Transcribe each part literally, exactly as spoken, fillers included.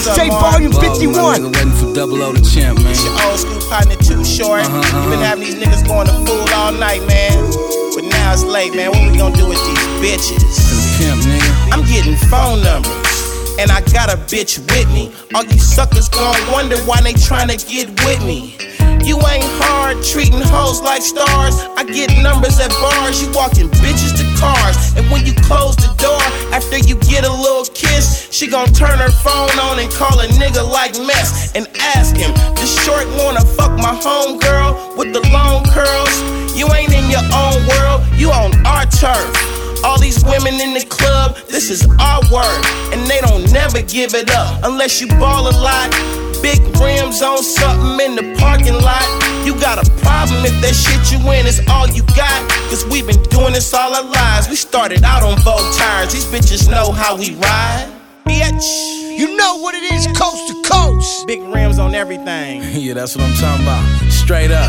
S J Volume fifty-one. Nigga waiting for double O the champ, man. It's your old school partner, Too Short. Uh-huh, uh-huh. You been having these niggas going to fool all night, man. But now it's late, man. What we gonna do with these bitches? Pimp, nigga. I'm getting phone numbers, and I got a bitch with me. All you suckers gon' wonder why they tryna get with me. You ain't hard, treating hoes like stars. I get numbers at bars, you walking bitches to cars. And when you close the door, after you get a little kiss, she gon' turn her phone on and call a nigga like Mess and ask him, does Short wanna fuck my homegirl with the long curls? You ain't in your own world, you on our turf. All these women in the club, this is our work. And they don't never give it up unless you ball a lot. Big rims on something in the parking lot. You got a problem if that shit you in is all you got. Cause we been doing this all our lives. We started out on Vogue tires. These bitches know how we ride. Bitch. You know what it is, coast to coast. Big rims on everything. Yeah, that's what I'm talking about. Straight up.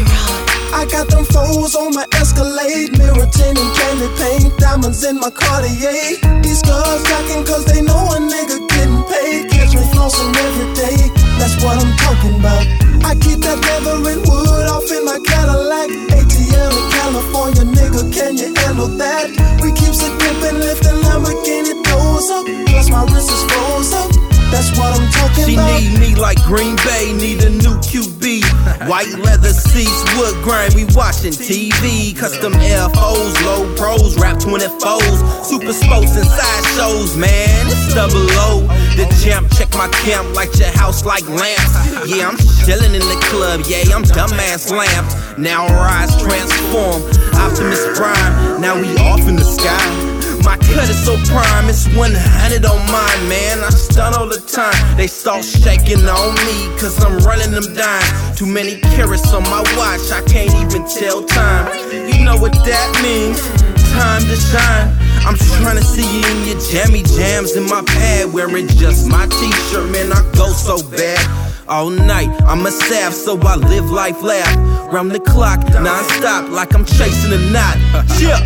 I got them foes on my Escalade, mirror tint and candy paint, diamonds in my Cartier. These girls jacking cause they know a nigga getting paid. Catch me flossing every day, that's what I'm talking about. I keep that leather and wood off in my Cadillac. A T L in California, nigga, can you handle that? We keep it dipping, lifting Lamborghini doors up, plus my wrist is froze up. That's what I'm talking she about. She need me like Green Bay, need a new Q B. White leather seats, wood grain, we watching T V. Custom F Os, low pros, rap twenty-fours. Super sports and side shows, man, it's double O. The champ, check my camp, light your house like lamps. Yeah, I'm chillin' in the club, yeah, I'm dumbass lamp. Now rise, transform, Optimus Prime. Now we off in the sky. My cut is so prime, it's one hundred on mine, man. I stun all the time. They start shaking on me, cause I'm running them down. Too many carats on my watch, I can't even tell time. You know what that means, time to shine. I'm trying to see you in your jammy jams in my pad, wearing just my t-shirt, man, I go so bad. All night, I'm a salve, so I live life laugh. Round the clock, non-stop, like I'm chasing a knot. Yeah.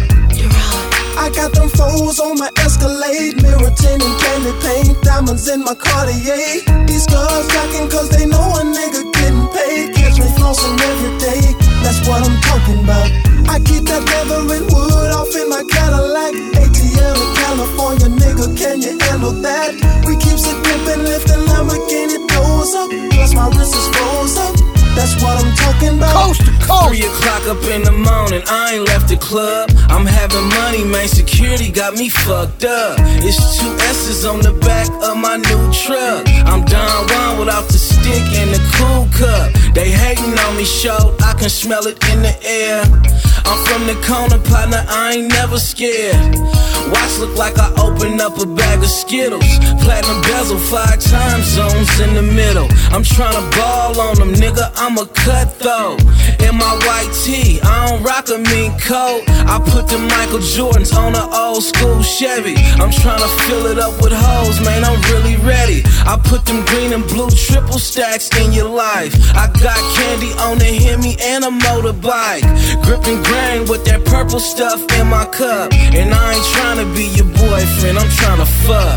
I got them foes on my Escalade, mirror tint and candy paint, diamonds in my Cartier. These girls jacking cause they know a nigga getting paid. Catch me flossing every day, that's what I'm talking about. I keep that leather and wood off in my Cadillac. A T L in California, nigga, can you handle that? We keep it dipping, lifting Lamborghini doors up, plus my wrist is froze up. That's what I'm talking about. Coast to coast. Three o'clock up in the morning, I ain't left the club. I'm having money, man, security got me fucked up. It's two S's on the back of my new truck. I'm Don Juan without the stick and the cool cup. They hating on me, show, I can smell it in the air. I'm from the corner, partner, I ain't never scared. Watch look like I opened up a bag of Skittles. Platinum bezel, five time zones in the middle. I'm tryna ball on them, nigga, I'm a cutthroat. In my white tee, I don't rock a mean coat. I put the Michael Jordans on an old school Chevy. I'm tryna fill it up with hoes, man, I'm really ready. I put them green and blue triple stacks in your life. I got candy on the Hemi and a motorbike. Gripping grain with that purple stuff in my cup. And I ain't tryna be your boyfriend, I'm tryna fuck.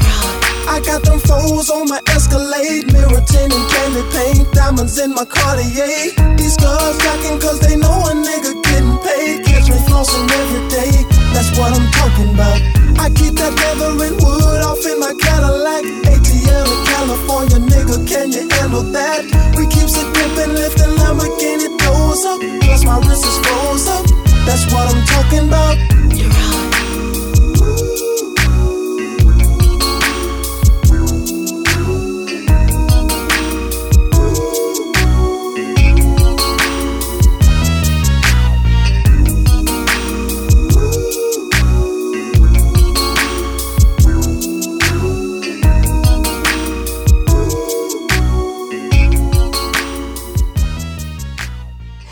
I got them foes on my Escalade, mirror tint and candy paint, diamonds in my Cartier. These girls jacking cause they know a nigga getting paid. Catch me flossing every day, that's what I'm talking about. I keep that leather and wood off in my Cadillac.